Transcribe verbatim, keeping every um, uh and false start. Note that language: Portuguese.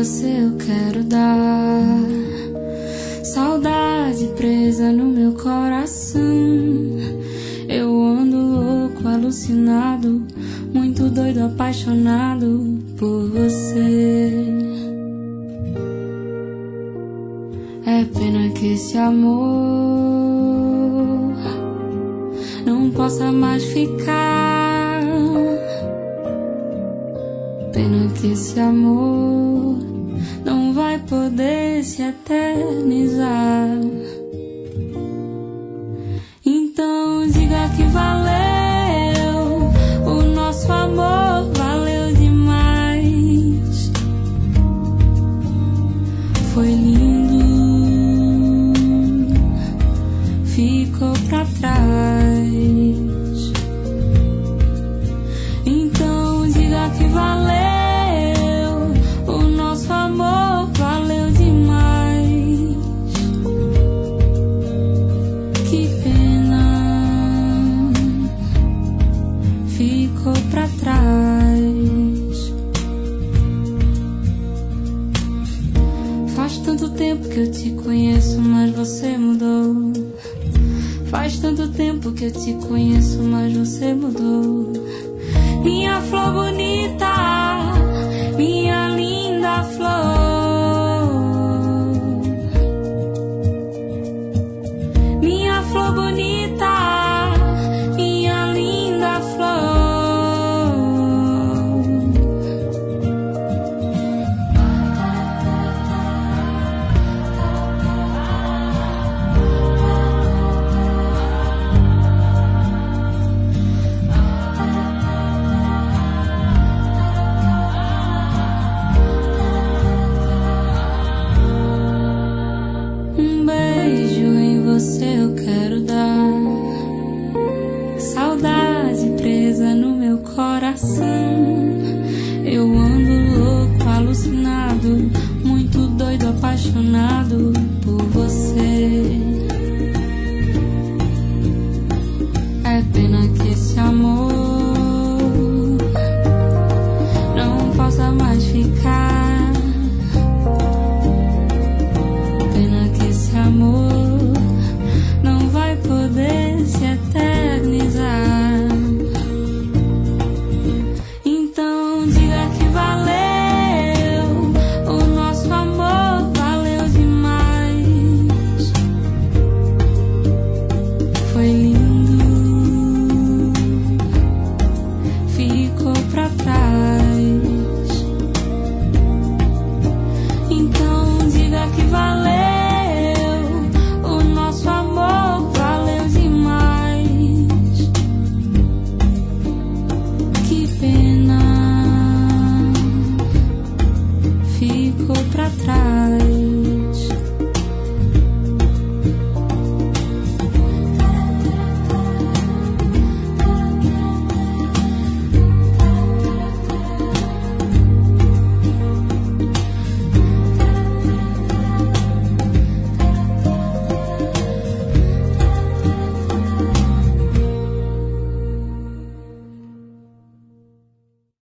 você eu quero dar. Saudade presa no meu coração. Eu ando louco, alucinado, muito doido, apaixonado por você. É pena que esse amor não possa mais ficar. Pena que esse amor não vai poder se eternizar. Então diga que valeu o nosso amor, valeu demais. Foi lindo, ficou pra trás. Então diga que valeu o nosso amor, valeu demais. Que pena, ficou pra trás. Faz tanto tempo que eu te conheço, mas você mudou. Faz tanto tempo que eu te conheço, mas você mudou. Minha flor bonita, minha linda flor. Minha flor bonita, minha linda flor. Um beijo em você eu quero dar. Saudade presa no meu coração. Eu ando louco, alucinado, muito doido, apaixonado